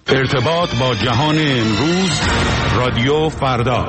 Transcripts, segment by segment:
ارتباط با جهان امروز، رادیو فردا.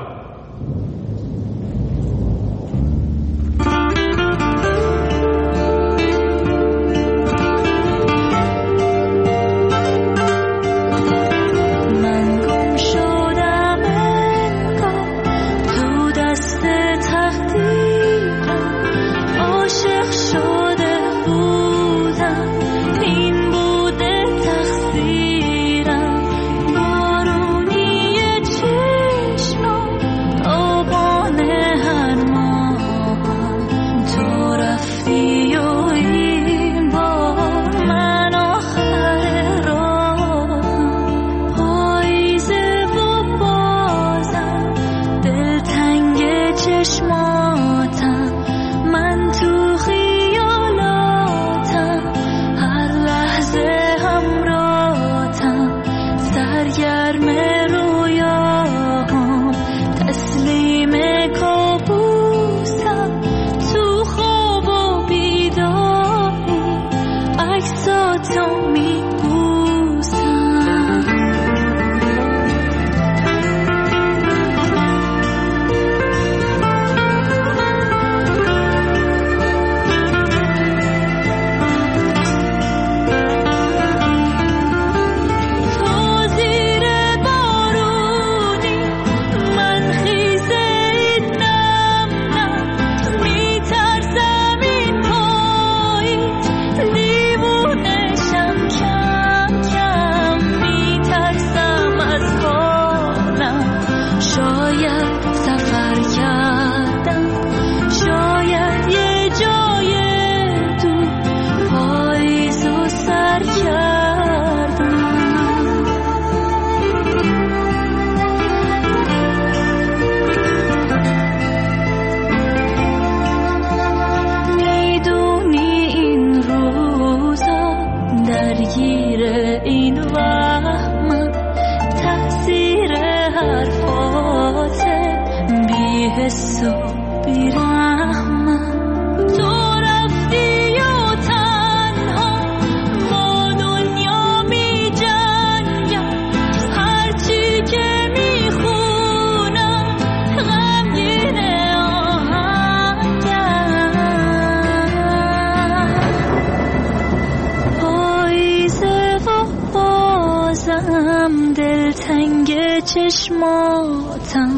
چشماتم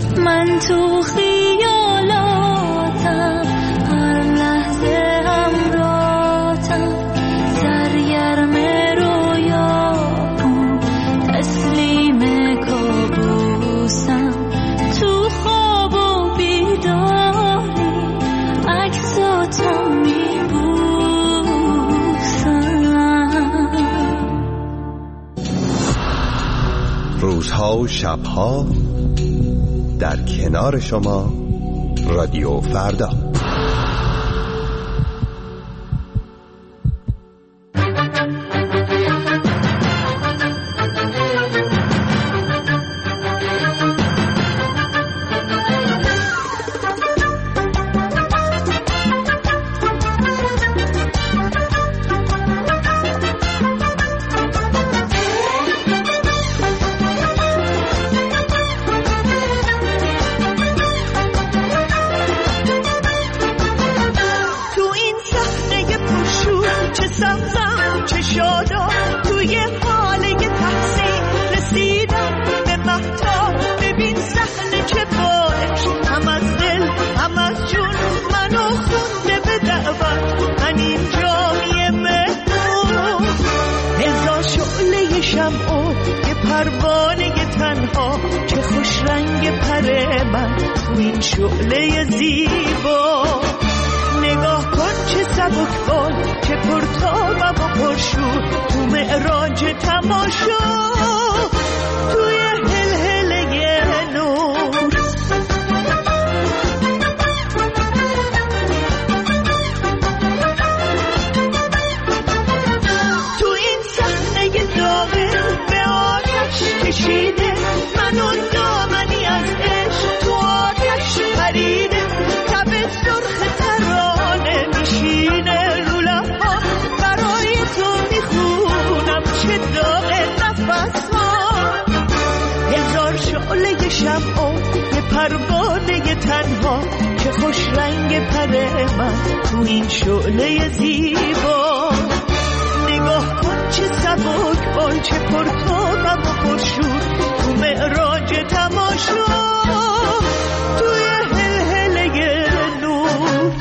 من تو خیالاتم، هر لحظه همراهتم، سرگرم رویاهم، تسلیم کابوسم، تو خواب و بیداری عکساتو روزها و شبها در کنار شما، رادیو فردا. شعله زیبا نگاه کن چه سبکبال، چه پرتابم و پرشور، تو معراج تماشا، توی هلهله نور. تو این صحنه داغه به آتش کشیده منو دامنی از عشق، تو آتش پریده تب سرخ ترانه میشینه رو لبام، برای تو میخونم چه داغ نفس پروانه تنها چه خوش رنگ پر من تو این شعله زیبا. نگاه کن چه سبک بال، چه پرتابم و پرشور تو معراج تماشا، توی هلهله نور.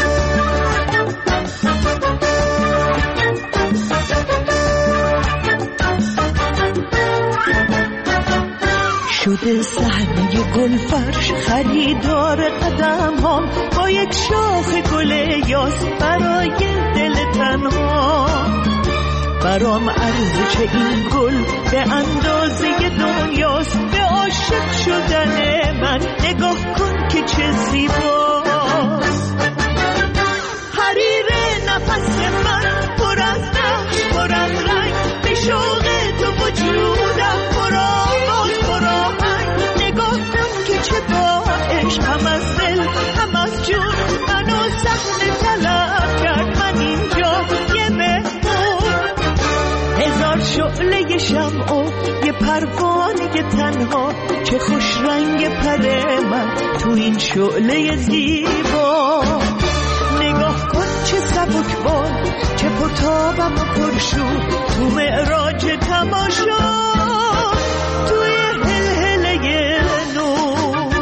شده صحنه گلفرش خریدار قدم هم با یک شاخ گل یاس برای دل تنها. برام ارزش این گل به اندازه دنیاست، به عاشق شدن من نگاه کن که چه زیباست. حریر نفس من پر از نقش پر از رنگ، به شوق تو وجودم پر آواز پر آهنگ. نگاه کن که چه با عشق هم از دل هم از جون منو صحنه طلب کرد. من اینجا یه مهمون، هزار شعله شمع و یه پروانه تنها، چه خوش رنگ پر من تو این شعله زیبا. نگاه کن چه سبک بال، چه پرتابم و پرشور تو معراج تماشا، توی هلهله نور.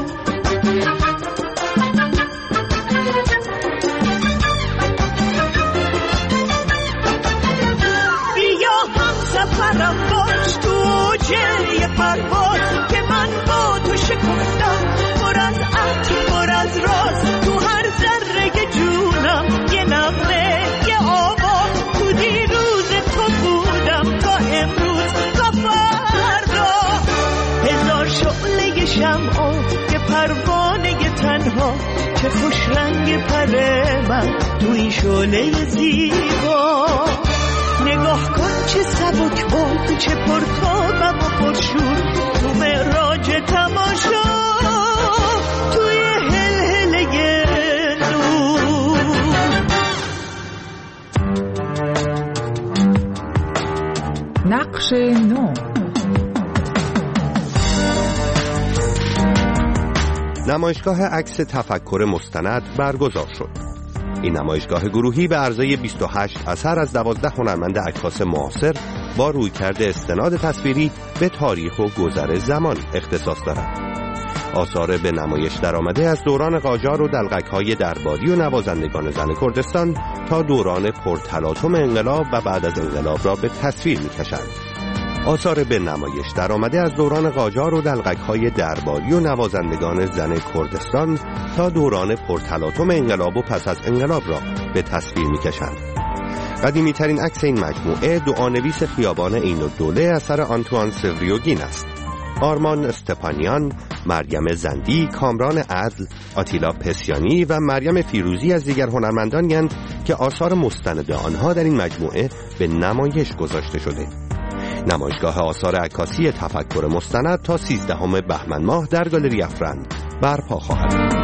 بیا هم سفرم باش تو اوجه پرواز، که من با تو شکفتم پر از عطر پر از راز. تو هر ذره جونم یه نغمه یه آواز، تو دیروز تو بودم تا امروز تا فردا. هزار شعله شمع یه پروانه تنها، چه خوش رنگ پر من تو این شعله زیبا. نگاه کن چه سبک بال، چه پرتابم و پرشور تو معراج تماشا، توی هلهله نور. نقش نو. نمایشگاه عکس تفکر مستند برگزار شد. این نمایشگاه گروهی به عرضه 28 اثر از 12 هنرمند عکاس معاصر با رویکرد استناد تصویری به تاریخ و گذر زمان اختصاص دارد. آثار به نمایش درآمده از دوران قاجار و دلقک‌های درباری و نوازندگان زن کردستان تا دوران پرتلاطم انقلاب و بعد از انقلاب را به تصویر می‌کشند. آثار به نمایش درآمده از دوران قاجار و دلقک‌های درباری و نوازندگان زن کردستان تا دوران پرتلاطم انقلاب و پس از انقلاب را به تصویر می‌کشند. قدیمی‌ترین عکس این مجموعه دعانویس خیابان عین‌الدوله اثر آنتوان سوریوگین است. آرمان استپانیان، مریم زندی، کامران عدل، آتیلا پسیانی و مریم فیروزی از دیگر هنرمندانی هستند که آثار مستند آنها در این مجموعه به نمایش گذاشته شده. نمایشگاه آثار عکاسی تفکر مستند تا 13 بهمن ماه در گالری افرند برپا خواهد بود.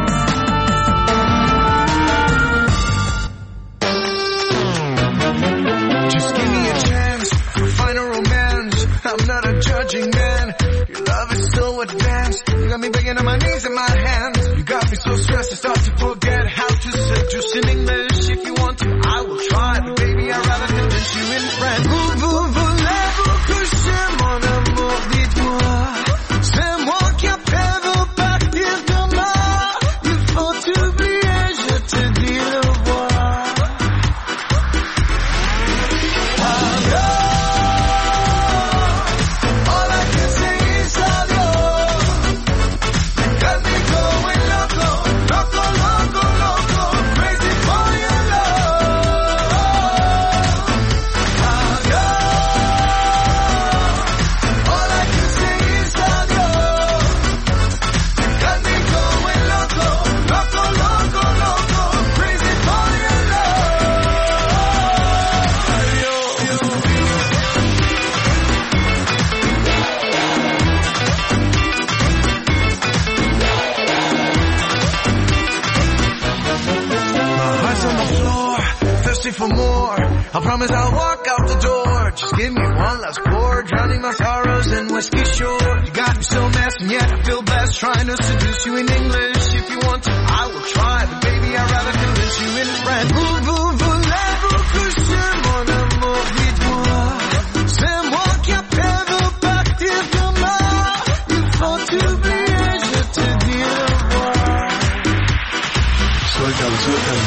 For more, I promise I'll walk out the door. Just give me one last pour, drowning my sorrows in whiskey shore. You got me so messed and yet I feel blessed, trying trying to seduce you in English. If you want to, I will try, but baby, I'd rather convince you in French. Voulez-vous coucher mon amour, dites-moi. C'est moi qui appelle de partir demain. Il faut t'oublier, je te dis au revoir. Suéltalo, suéltalo.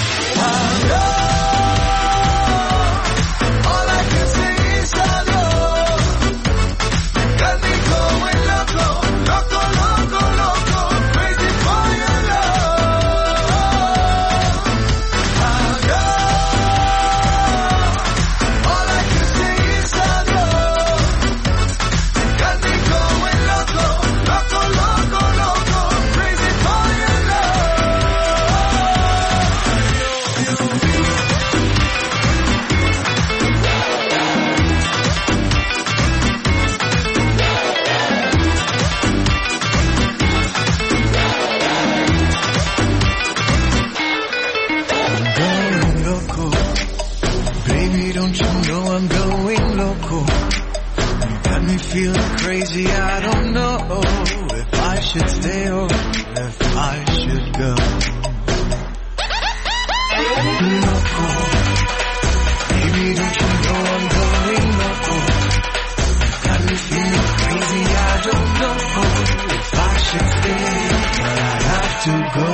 Feeling crazy, I don't know if I should stay or if I should go. Loco, baby, don't you know I'm going loco? Got me feeling crazy, I don't know if I should stay, but I have to go.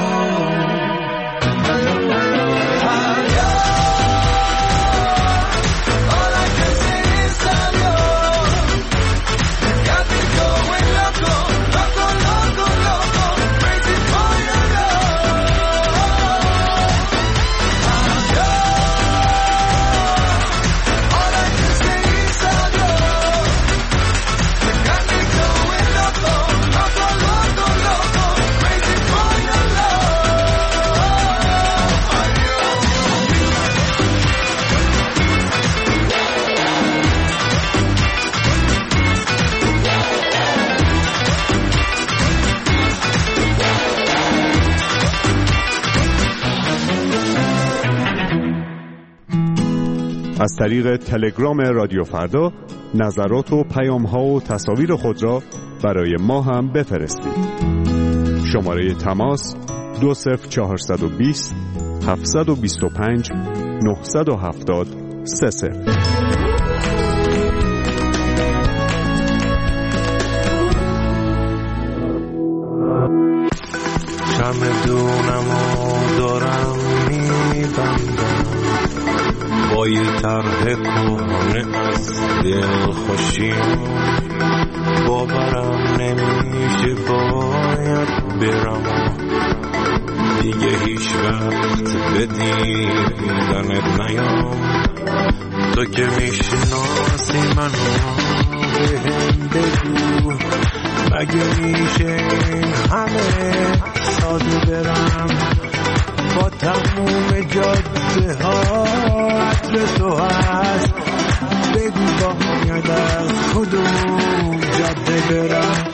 از طریق تلگرام رادیو فردا نظرات و پیام‌ها و تصاویر خود را برای ما هم بفرستید. شماره تماس 20420 725 970 30. چمدونم و دارم میبندم با یه طرح کهنه از دل خوشیم، باورم نمیشه باید برم دیگه هیچ وقت به دیدنت نیام. تو که میشناسی منو بهم بگو مگه میشه این همه ساده برم با تموم جاده ها عطر تو هست، بگو باید از کدوم جاده برم.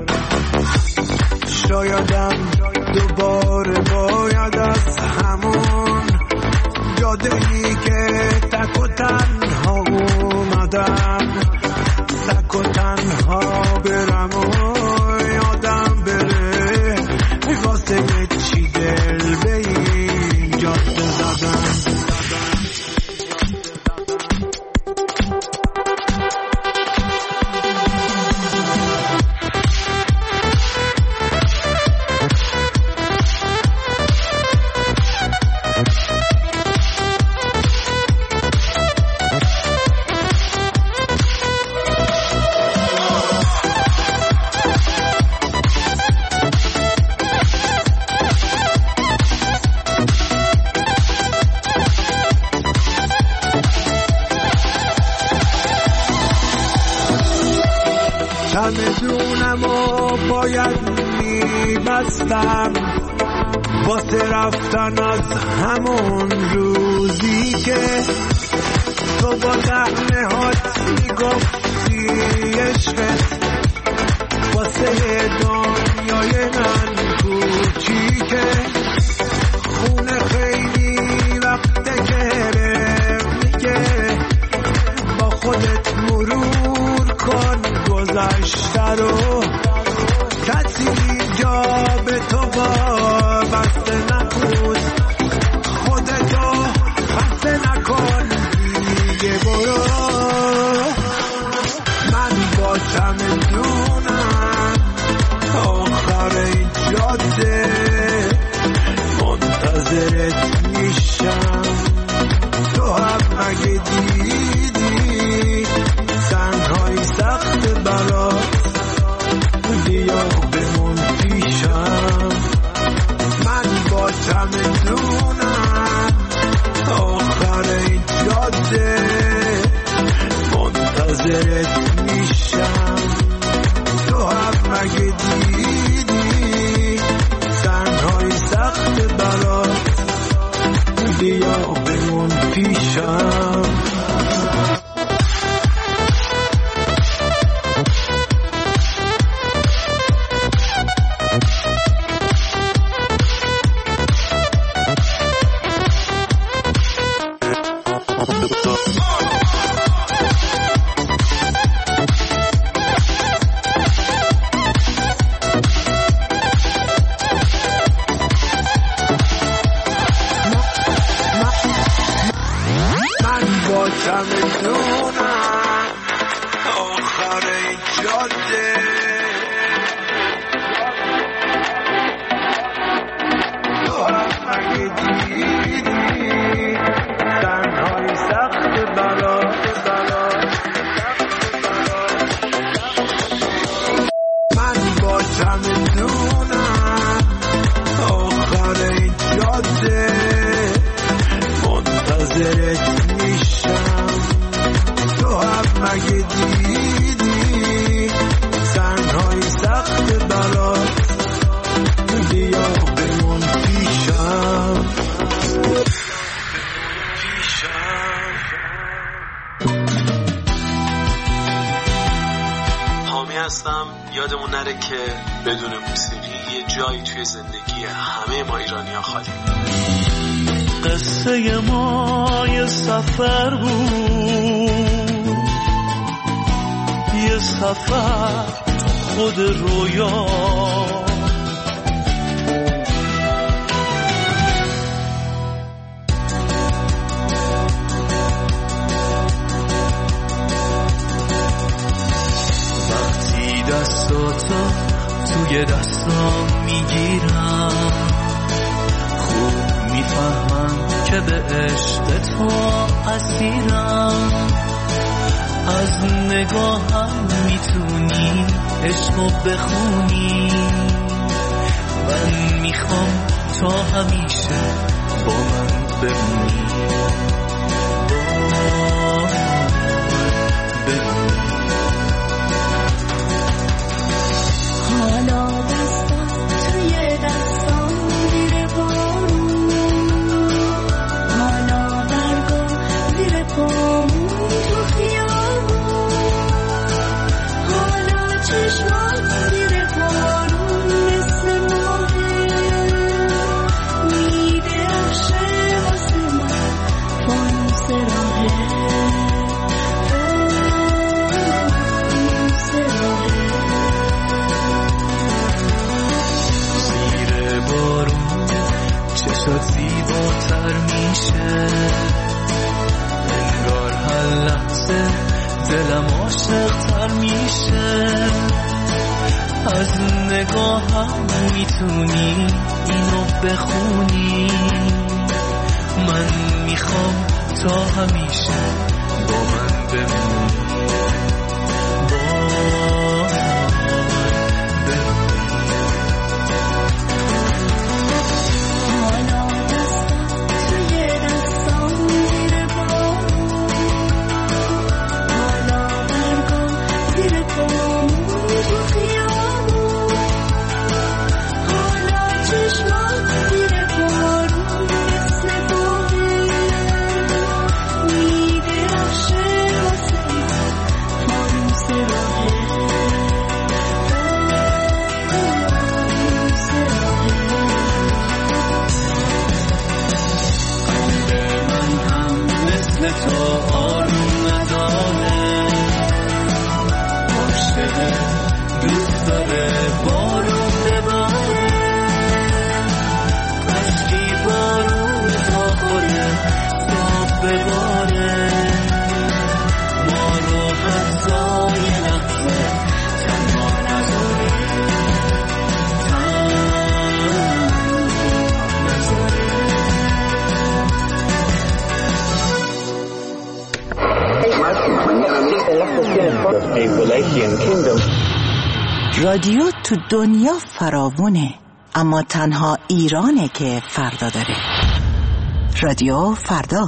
شایدم دوباره باید از همون جاده‌ای که تک و تنها اومدم تک و تنها برم و یادم بره واسه چی دل به این جاده زدم. چمدونم و باید میبستم واسه رفتن از همون روزی که تو با لحنه هات میگفتی عشقت واسه دنیای من کوچیکه. خونه خیلی وقته که میگه با خودت مرور کن گذشته رو، کسی جا به تو وابسته نکن، خودتو خسته نکن دیگه برو. من با چمدونم آخر این جاده منتظرت میشم. تو هم مگه دیدی سنگهای سخت برات، بیا بمون پیشم. من با چمدونم آخر این جاده منتظرت میشم. تو هم مگه دیدی سنگهای سخت برات، بیا بمون پیشم. یادمون نره که بدون موسیقی یه جایی توی زندگی همه ما ایرانی‌ها خالی. قصه ما یه سفر بود، یه سفر خود رویا. دستاتو توی دستام میگیرم، خوب میفهمم که به عشق تو اسیرم. از نگاهم میتونی عشقو بخونی، من میخوام تا همیشه با من بمونی. زیباتر میشه، انگار هر لحظه دلم عاشق‌تر میشه. از نگاهم میتونی اینو بخونی، من میخوام تا همیشه با من بمونی. دوست داره بارون بباره، a Wallachian kingdom. رادیو تو دنیا فراوونه، اما تنها ایرانه که فردا داره. رادیو فردا.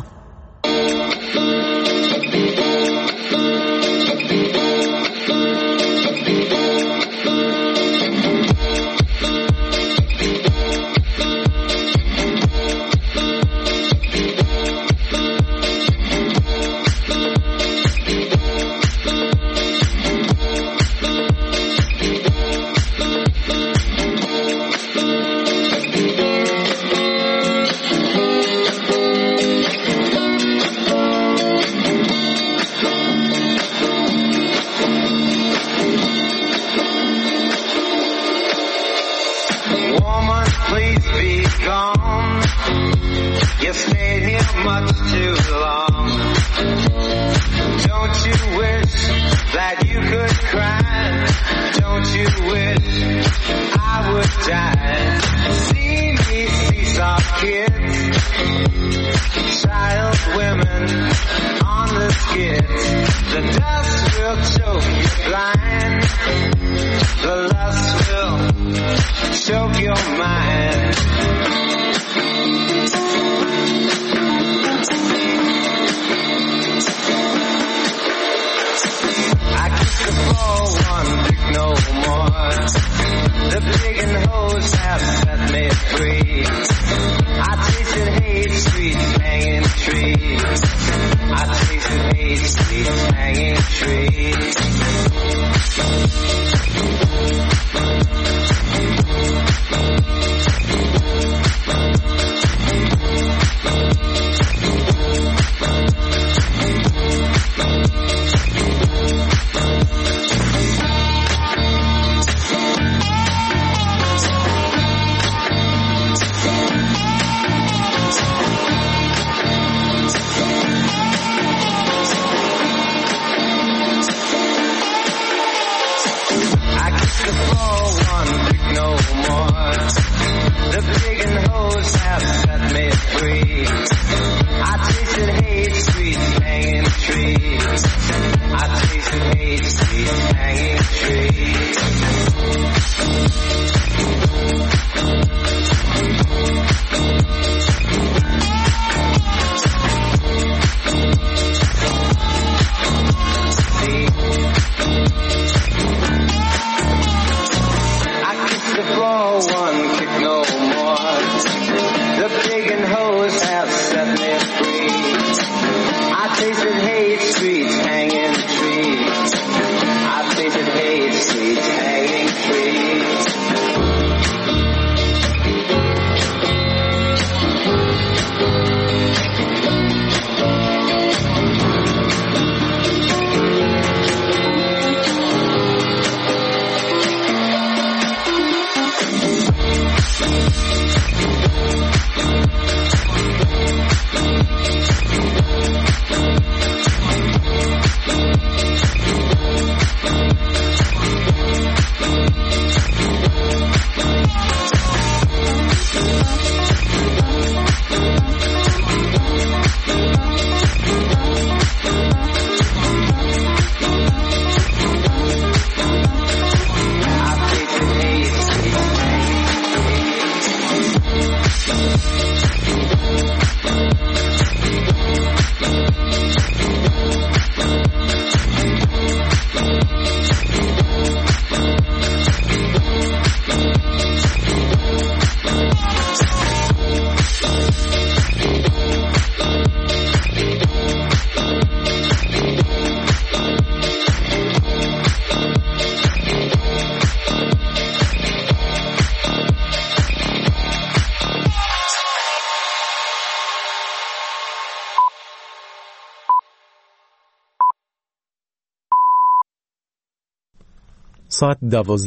ساعت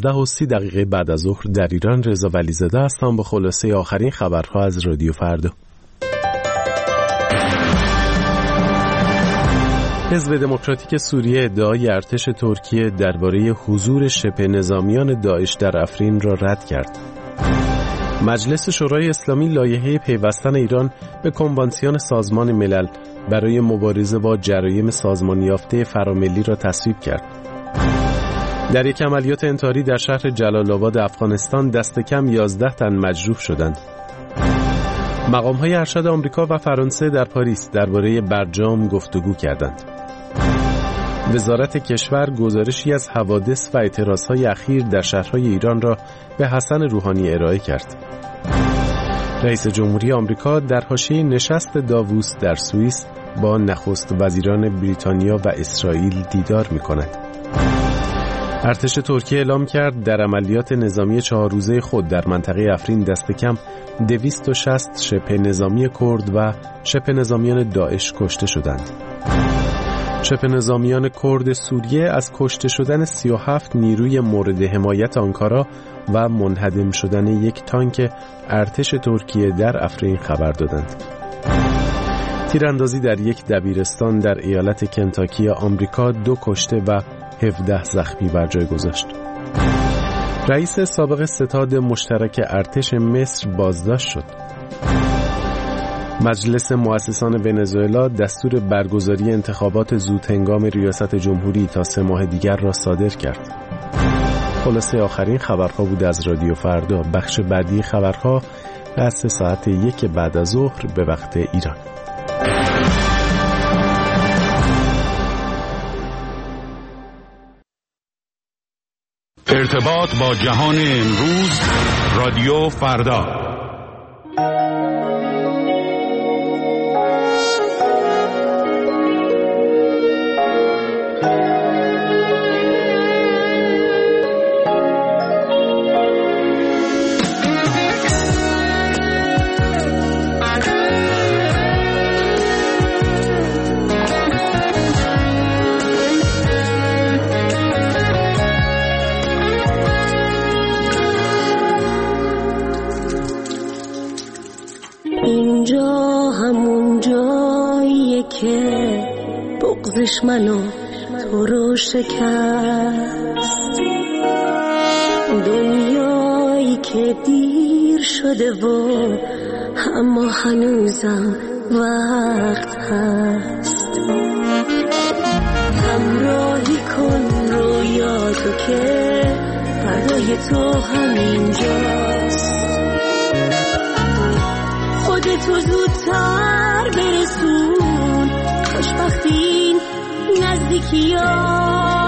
12:30 بعد از ظهر در ایران. رضا ولیزاده هستم با خلاصه آخرین خبرها از رادیو فردا. حزب دموکراتیک سوریه ادعای ارتش ترکیه درباره حضور شبه نظامیان داعش در افرین را رد کرد. مجلس شورای اسلامی لایحه پیوستن ایران به کنوانسیون سازمان ملل برای مبارزه با جرایم سازمان یافته فراملی را تصویب کرد. در یک عملیات انتحاری در شهر جلال آباد افغانستان دست کم 11 تن مجروح شدند. مقام‌های ارشد آمریکا و فرانسه در پاریس درباره برجام گفتگو کردند. وزارت کشور گزارشی از حوادث و اعتراضهای اخیر در شهرهای ایران را به حسن روحانی ارائه کرد. رئیس جمهوری آمریکا در حاشیه نشست داووس در سوئیس با نخست وزیران بریتانیا و اسرائیل دیدار می‌کند. ارتش ترکیه اعلام کرد در عملیات نظامی 4 روزه خود در منطقه افرین دست کم 260 شبه نظامی کرد و شبه نظامیان داعش کشته شدند. شبه نظامیان کرد سوریه از کشته شدن 37 نیروی مورد حمایت آنکارا و منهدم شدن یک تانک ارتش ترکیه در افرین خبر دادند. تیراندازی در یک دبیرستان در ایالت کنتاکی آمریکا 2 کشته و 17 زخمی بر جای گذاشت. رئیس سابق ستاد مشترک ارتش مصر بازداشت شد. مجلس مؤسسان ونزوئلا دستور برگزاری انتخابات زودهنگام ریاست جمهوری تا 3 ماه دیگر را صادر کرد. خلاصه آخرین خبرها بود از رادیو فردا. بخش بعدی خبرها از 3 ساعت 1 بعد از ظهر به وقت ایران. ارتباط با جهان امروز، رادیو فردا. بغضش منو تو رو شکست، دنیایی که دیر شده و اما هنوزم وقت هست. همراهی کن رویاتو که فردای تو همینجاست. خودتو زودتر برسون، خوشبختی نزدیکی ها.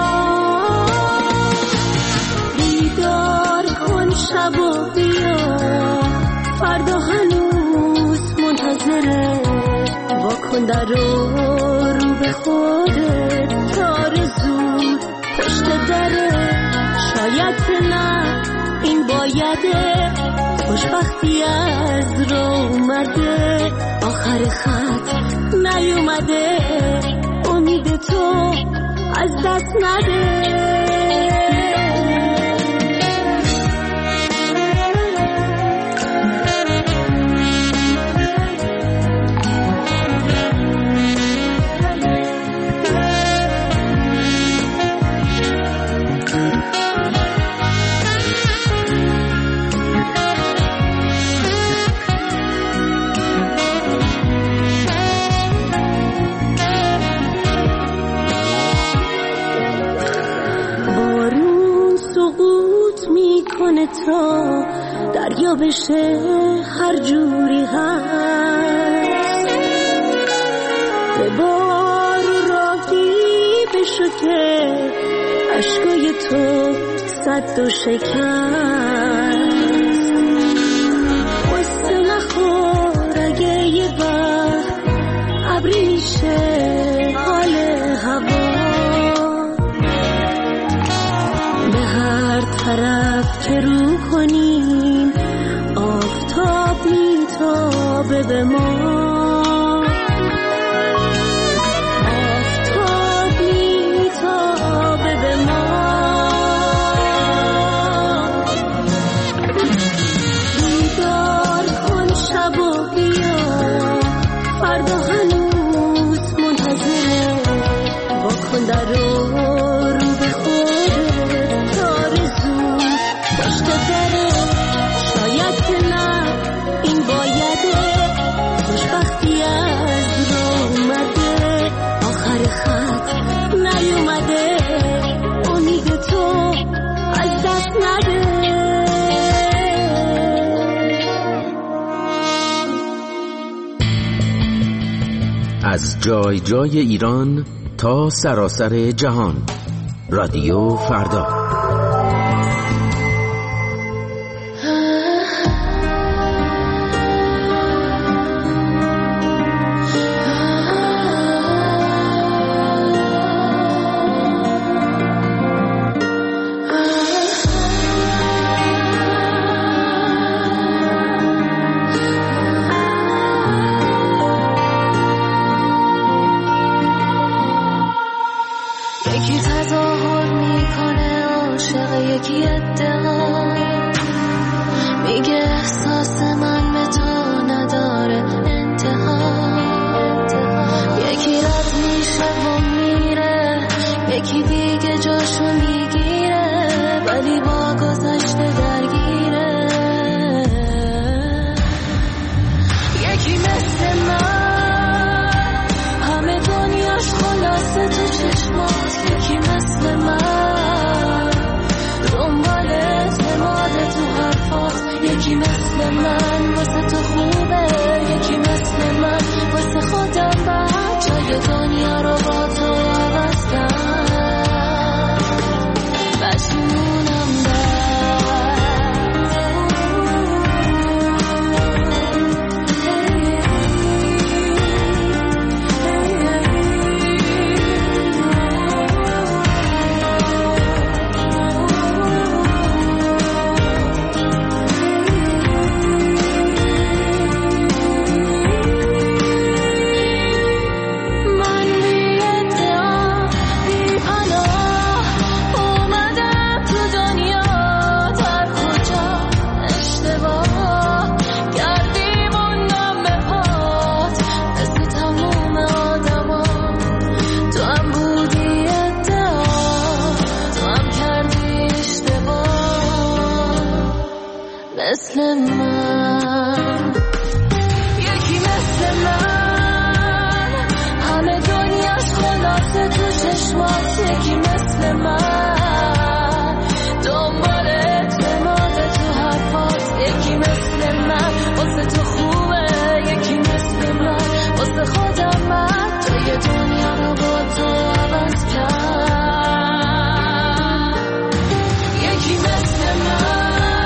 بیدار کن شب و بیا، فردا هنوز منتظره. واکن در رو به خودت، تار زود پشت دره. شاید که نه این بایده، خوشبختی از رو اومده. آخر خط نیومده، امید تو از دست نده. تا دریا بشه هر جوری هست، به بارو راهی بشو که عشقای تو سد و شکست. قصه نخور اگه یه وقت ابری میشه حال هوا. به هر طرف که رو کنیم آفتاب میتابه به ما. آفتاب میتابه به ما. بیدار کن شب و بیا، فردا هنوز منتظره. واکن در رو به خودت، تار زود پشت دره. شاید که نه این بایده، خوشبخت جای جای ایران تا سراسر جهان. رادیو فردا. یکی تظاهر میکنه عاشق، یکی ادعا میگه احساس من به تو نداره انتها. یکی رد میشه و میره، یکی دیگه جاشو میگیره ولی با گذشته درگیره. یکی مثل من همه دنیاش خلاصه تو چشمات، یکی مثل من دنبال اعتماد تو حرفات، یکی مثل من واسه تو خوبه، یکی مثل من واسه خودم بعد جای دنیا رو با تو عوض کرد. مجنونم مثل من، یکی مثل من همه دنیاش خلاصه تو چشمات، یکی مثل من دنبال اعتماد تو حرفات، یکی مثل من واسه تو خوبه، یکی مثل من واسه خودم من توی دنیا رو با تو عوض کرد. یکی مثل من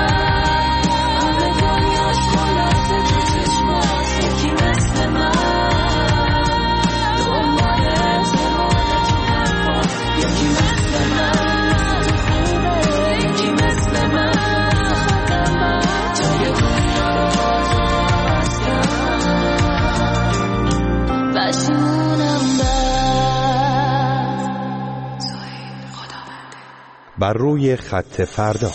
بر روی خط فردا.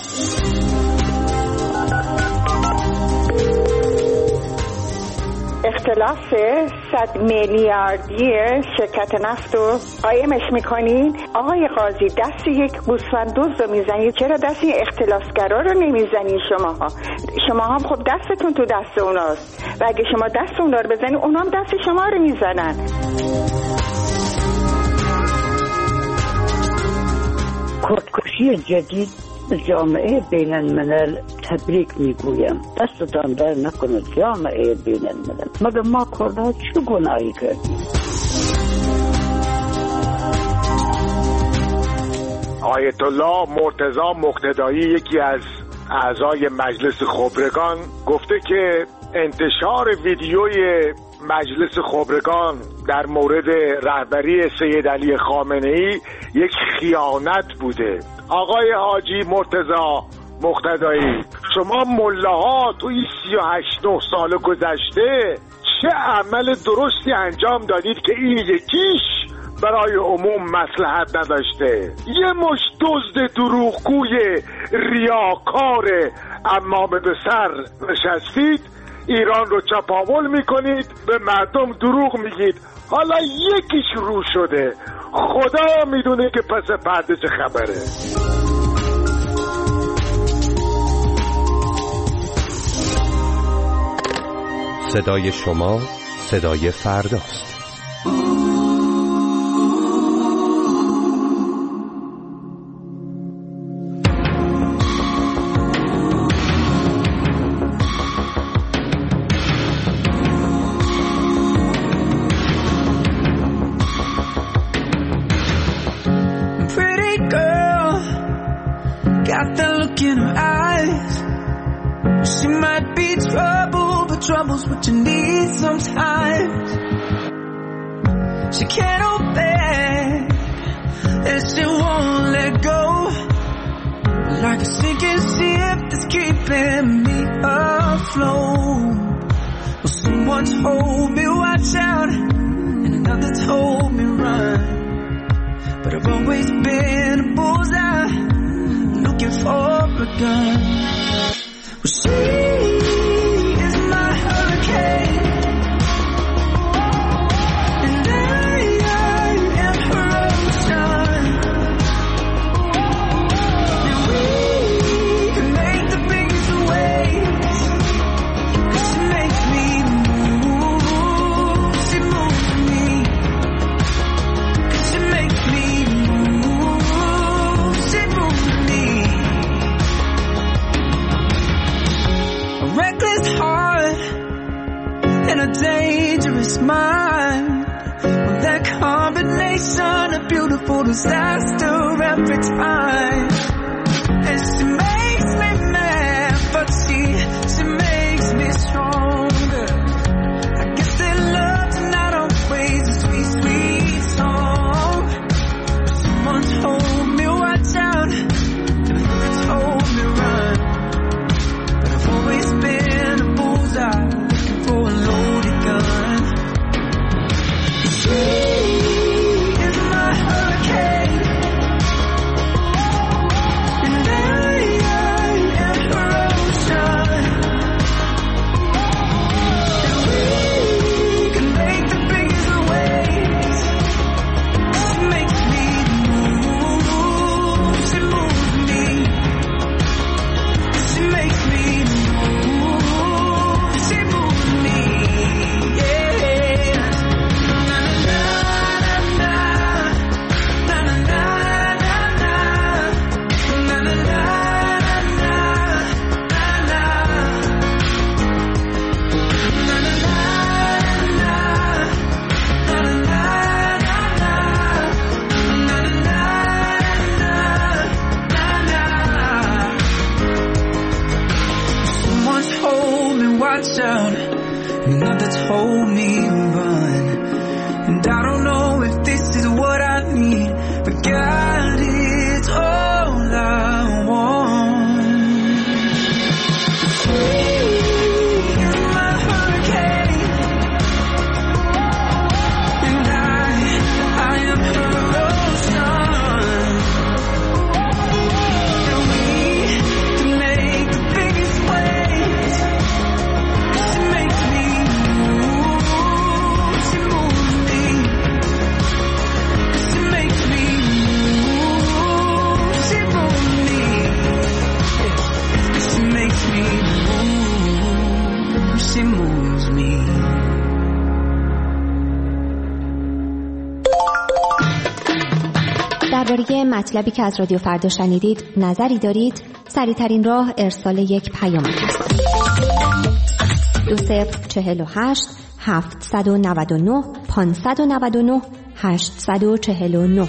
اختلاف 100 میلیاردی شرکت نفت رو قایمش میکنین. آقای قاضی دست یک گوسفند دزد رو میزنید، چرا دست این اختلاسگرا رو نمیزنید؟ شما هم خب دستتون تو دست اوناست و اگه شما دست اونا رو بزنید اونا هم دست شما رو میزنن. کردکشی جدید جامعه بین الملل تبریک میگویم. دستتان در نکنه جامعه بین الملل. مگر ما کردها چه گناهی کردیم؟ آیت الله مرتضی مقتدایی یکی از اعضای مجلس خبرگان گفته که انتشار ویدیوی مجلس خبرگان در مورد رهبری سید علی خامنه‌ای یک خیانت بوده. آقای حاجی مرتضی مقتدایی، شما ملاها توی 38 سال گذشته چه عمل درستی انجام دادید که این یکیش برای عموم مصلحت نداشته؟ یه مش دزد دروغگوی ریاکار امامه به سر نشستید، ایران رو چپاول میکنید، به مردم دروغ میگید. حالا یکیش رو شده، خدا میدونه که پس پرده چه خبره. صدای شما صدای فرداست. got that look in her eyes. She might be trouble, but trouble's what you need sometimes. She can't hold back, and she won't let go. Like a sinking ship that's keeping me afloat. Well, someone told me watch out, and another told me run. But I've always been a bullseye, looking for a gun. Well, she is my hurricane, and I am her ocean. And we can make the biggest waves, 'cause she makes me move. She moves me, 'cause she makes me move. She moves me. A reckless heart and a dangerous mind. Well, that combination of beautiful disaster every time. And she makes me mad, but she makes me stronger. I guess that love's not always a sweet, sweet song. Someone told me watch out, and another told me run. But I've always been a bullseye, looking for a loaded gun. She is my hurricane, and I am her ocean. And we can make the biggest waves. She makes me move. She moves me. She makes me move. She moves me. Yeah. Na na na na na na na na na na Someone told me watch out, another told me run. And I don't know if this is what I need, but God, it's all I want. She is my hurricane, and I am her ocean. And we can make the biggest waves. She makes me move. She moves me. She makes me move. She moves me. She makes me move. She moves me. درباره مطلبی که از رادیو فردا شنیدید نظری دارید؟ سریع‌ترین راه ارسال یک پیام است. 2048 799 599 849.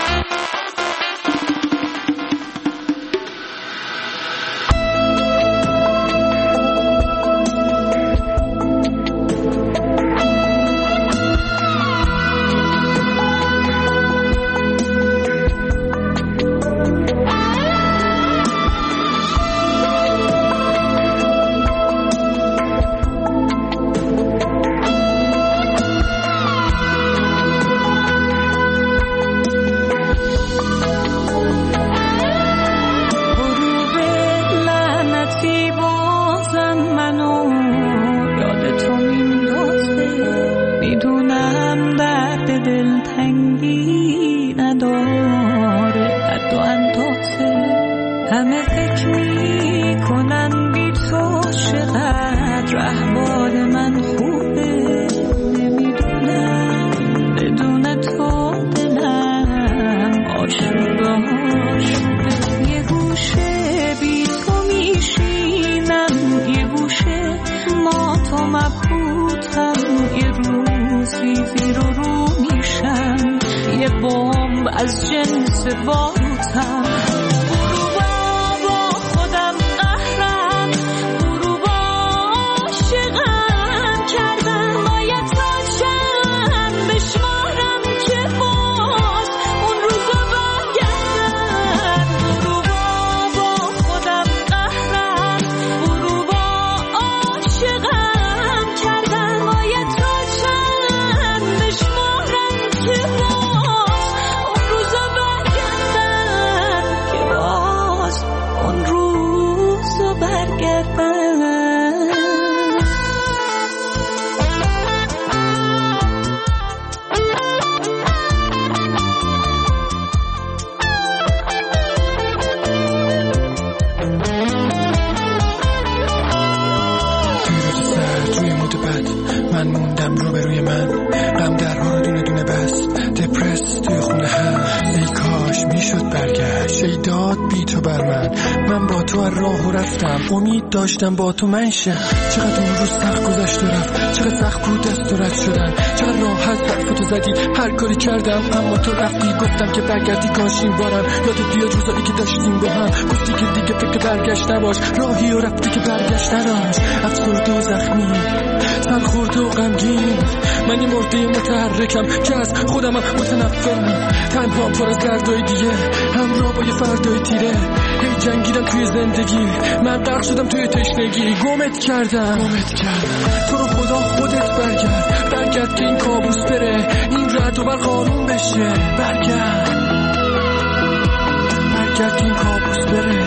همه فکر می کنن بی تو چقدر احوال من خوبه، نمیدونم بدون تو دلم آشوبه. یه گوشه بی تو میشینم، یه گوشه ما تو مبهوتم، یه روزی زیر و رو میشم، یه بمب از جنس باروتم. غروبم دیدم روبروی من غم درها رو دونه دونه بس دپرس توی خونه هست. ای کاش میشد برگشت، ای داد بی تو بر من با تو از راه رفتم، امید داشتم با تو منشه. چقدر اون روز سخت گذشت و رفت، چقدر سخت بود دست و رد شدن، چقدر راحت حرفتو زدی هر کاری کردم اما تو رفتی. گفتم که برگردی کاش این بارم یادت بیاد روزایی که داشتیم با هم. گفتی که دیگه فکر برگشت نباش، راهی و رفتی که برگشت نداشت. افسرده و زخمی، سرخورده و غمگین، من یه مرده متحرکم که از خودمم متنفرم. تنها پر از دردای دیگه، همراه با یه فردای تیره. هی جنگیدم توی زندگی، من غرق شدم توی تشنگی. گمت کردم تو رو خدا خودت برگرد که این کابوس بره، این رد و برق آروم بشه. برگرد که این کابوس بره.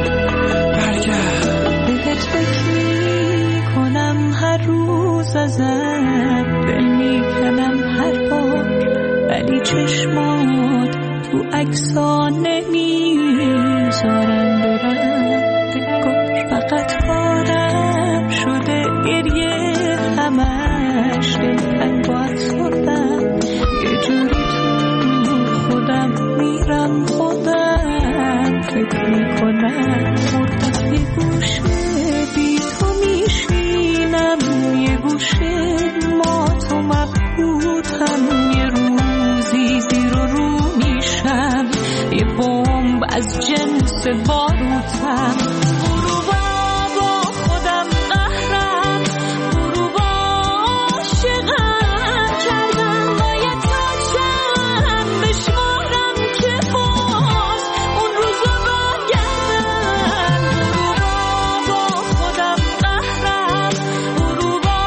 برگرد. بهت فکر میکنم هر روز ازت، دل میکنم هر بار، ولی چشمات تو عکس‌ها نمیذارن برم. دلگاه فقط پارم شده گریه، همش دلتنگ با افسردم. یه جوری تو خودم میرم، خودم فکر میکنم مردم. یه گوشه بی تو میشینم، یه گوشه ما تو مبهوتم. یه روزی زیر و رو میشم، یه بمب از جنس باروتم. غروبا با خودم قهرم، غروبا عاشقم کردم. باید تا چند بشمارم که باز اون روزو برگردم. غروبا با خودم قهرم، غروبا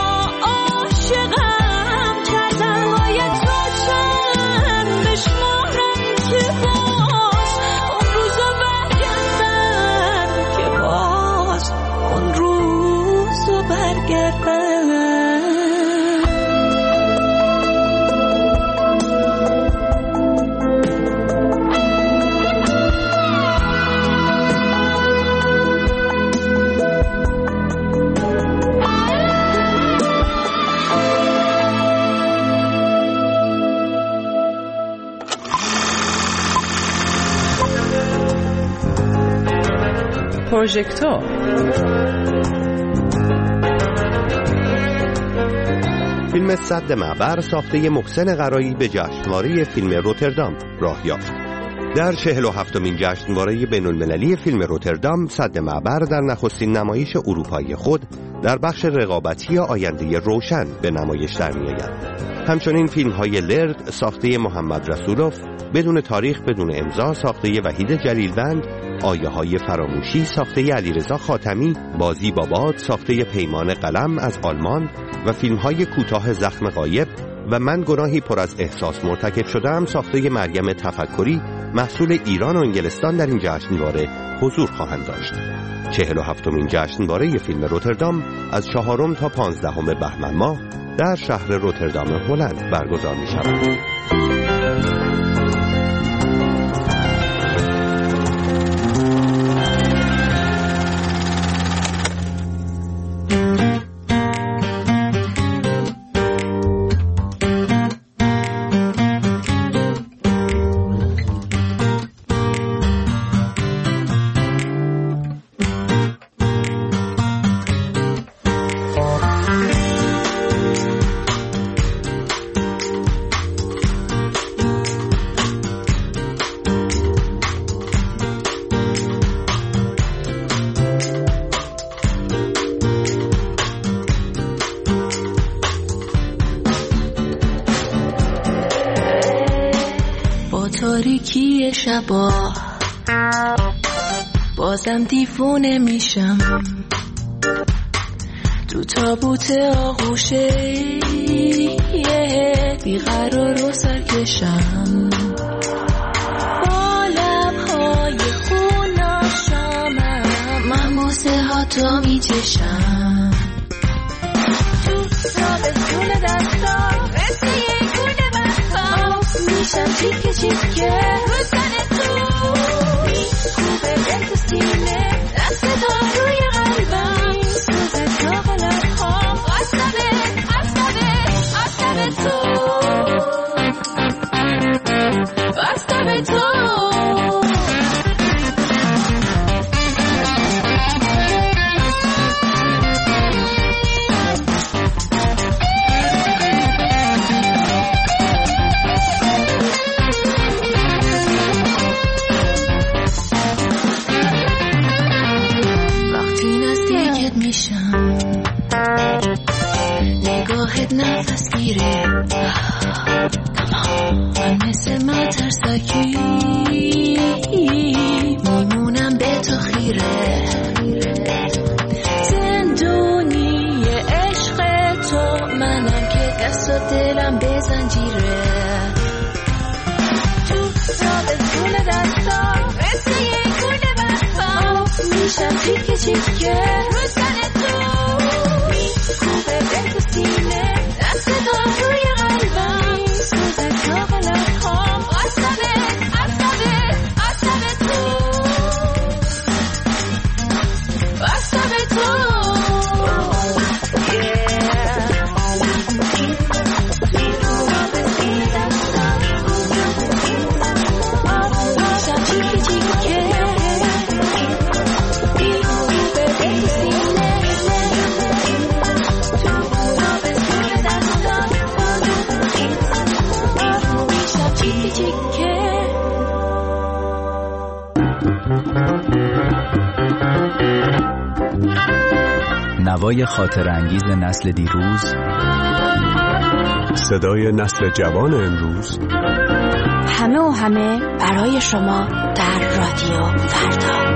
عاشقم کردم. باید تا چند بشمارم که باز اون روزو برگردم، که باز اون روزو برگردم. پروژکتور فیلم سد معبر ساخته محسن قرایی به جشنواره فیلم روتردام راه یافت. در 47مین جشنواره بین‌المللی فیلم روتردام، سد معبر در نخستین نمایش اروپایی خود در بخش رقابتی آینده روشن به نمایش در می‌آید. همچنین فیلم‌های لرد ساخته محمد رسولوف، بدون تاریخ بدون امضا ساخته وحید جلیلوند، آیه‌های فراموشی ساخته علیرضا خاتمی، بازی با باد ساخته پیمان قلم از آلمان و فیلم‌های کوتاه زخم غایب و من گناهی پر از احساس مرتکب شدم ساخته مریم تفکری محصول ایران و انگلستان در این جشنواره حضور خواهند داشت. 47مین جشنواره فیلم روتردام از 4 تا 15 بهمن ماه در شهر روتردام هلند برگزار می شود. تاریکی شبا بازم دیوونه میشم، تو تابوت آغوشه بیقرار و سرکشم، با لبهای خوناشامم من بوسه ها تو میچشم، تو تابستون دستام مثل یک گونه بستام میشم چیکه چیکه رو تن تو، میکوبه دل تو سینه دست تا روی قلبم، سوز داغ لبهام قصبه قصبه راحت نفس گیره. من مثل مترسکی میمونم به تو خیره. زندونی عشق تو منم که دست و دلم به زنجیره. تو تابستون دستا مثل یک گونه وفا میشم چیکه چیکه رو تن تو. میکوبه به تو سینه دست تو روی قلبم. سوز چاق لبخام عصبه تو عصبه تو. نوای خاطر انگیز نسل دیروز، صدای نسل جوان امروز، همه و همه برای شما در رادیو فردا.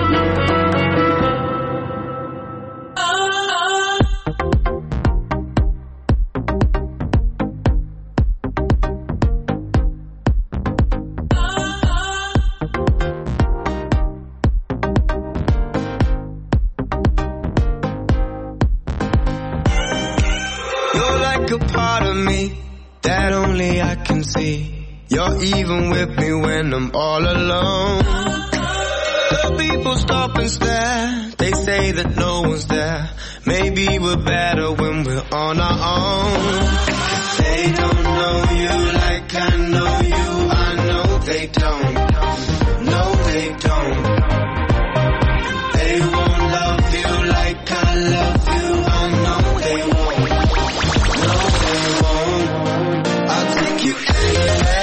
You're even with me when I'm all alone. The people stop and stare. They say that no one's there. Maybe we're better when we're on our own. They don't know you like I know you. I know they don't. No, they don't. They won't love you like I love you. I know they won't. No, they won't. I'll take you anywhere.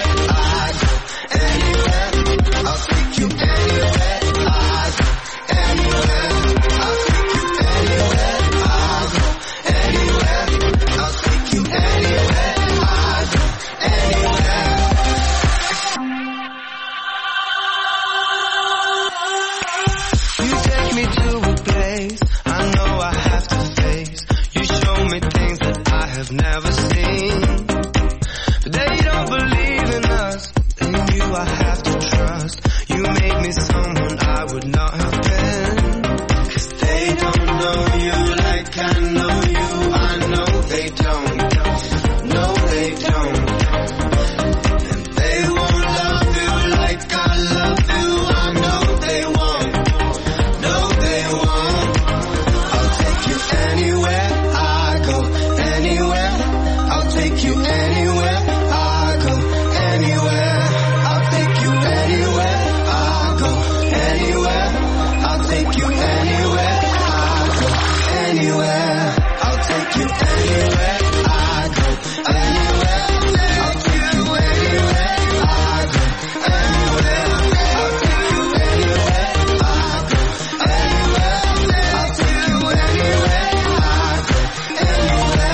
Never seen, but they don't believe in us. In you I have to trust. You made me someone I would not have been. 'Cause they don't know you like I know you. I know they don't. No, they don't. And they won't love you like I love you. I know they won't. No, they won't. I'll take you anywhere I go. Anywhere, I'll take you anywhere I go. Anywhere, I'll take you anywhere I go. Anywhere, I'll take you anywhere I go. Anywhere, I'll take you anywhere I go. Anywhere, I'll take you anywhere I go. Anywhere, I'll take you anywhere I go. Anywhere, I'll take you anywhere I go. Anywhere.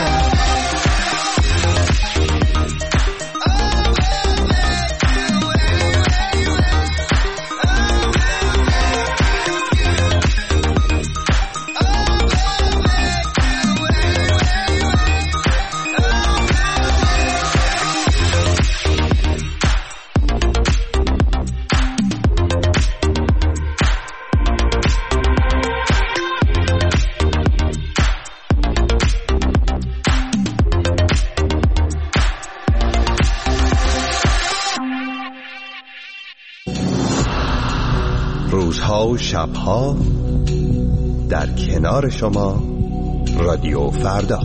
روزها و شبها در کنار شما رادیو فردا.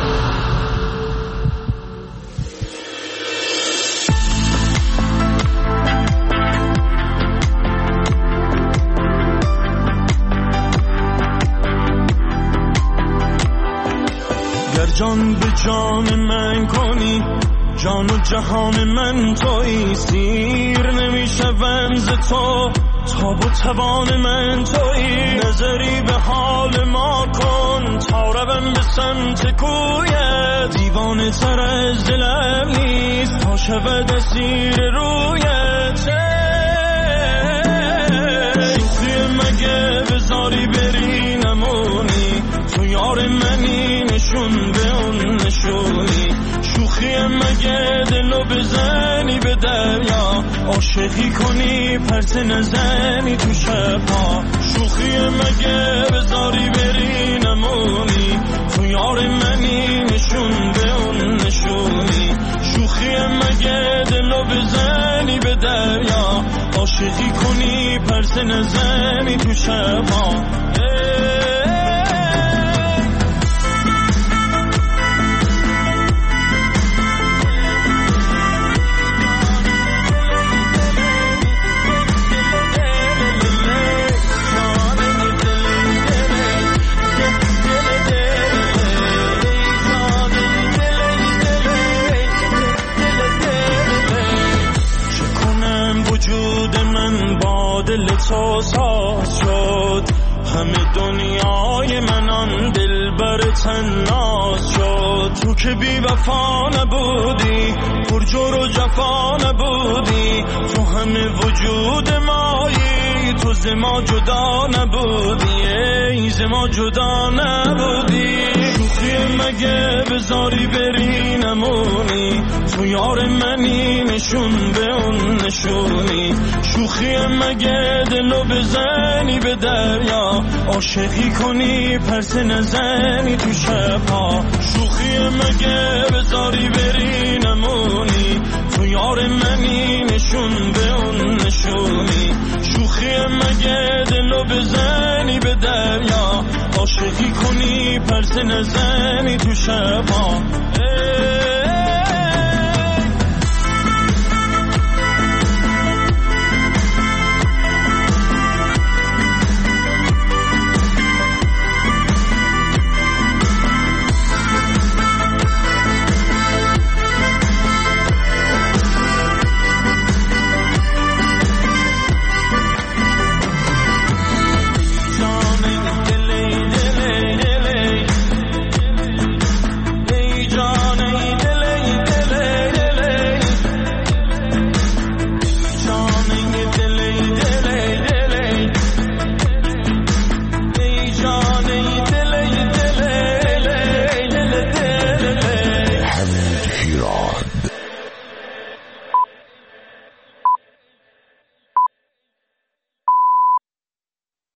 گر جان به جان من کنی، جان و جهان من تویی، سیر نمیشوم ز تو، تاب و توان من تویی. نظری به حال ما کن، تا روم به سمت کویت، دیوانه تر از دلم نیست تا شود اسیر رویت. شوخی مگه بذاری بری نمونی، تو یار منی نشون به اون نشونی. شوخی مگه دلو بزنی به دریا، عاشقی کنی پرت نزنی تو شبا. شوخی مگه بذاری بری نمونی، تو یار منی نشون به اون نشونی. شوخی مگه دلو بزنی به دریا، عاشقی کنی پرت نزنی تو شبا. دل تو ساز شد، همه دنیای من آن دل بر تناز شد. تو که بی وفا نبودی، پر جور و جفا نبودی، تو همه وجود مایی، تو ز ما جدا نبودی، ای ز ما جدا نبودی. شوخی مگه بذاری بری نمونی، تو یار منی نشون به اون نشونی. شوخی مگه دلو بزنی به دریا، عاشقی کنی پرت نزنی تو شبها. شوخی مگه بذاری بری نمونی، تو یار منی نشون به اون نشونی. شوخی مگه دلو بزنی به دریا، عاشقی کنی پرت نزنی تو شبها.